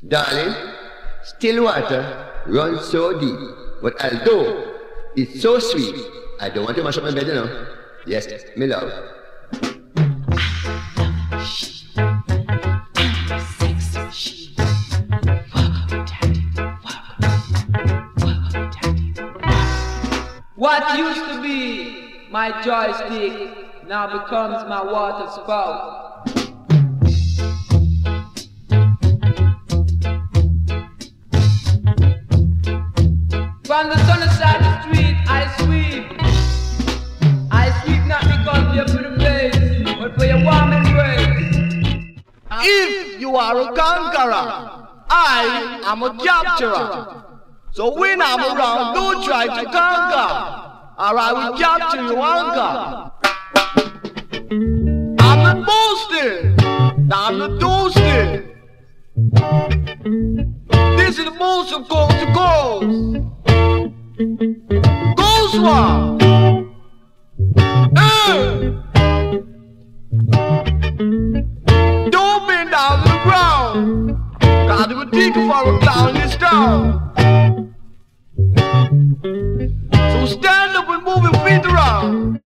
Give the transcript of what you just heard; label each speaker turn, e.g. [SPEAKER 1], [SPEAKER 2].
[SPEAKER 1] Darling, still water runs so deep, but although it's so sweet, I don't want to mash up my bed, you know. Yes, me love.
[SPEAKER 2] What used to be my joystick now becomes my water spout. From the sunny side of the street I sweep. I sweep not because you're for the place, but for your warm embrace.
[SPEAKER 3] If you are a conqueror, I am a capturer. So when I'm around, don't try to conquer, or I will capture your anchor. I'm not boasting, I'm not toasting. This is the most of coast to coast. Ghost one. Don't bend down to the ground, 'cause it would take you for a clown in this town. So stand up and move your feet around.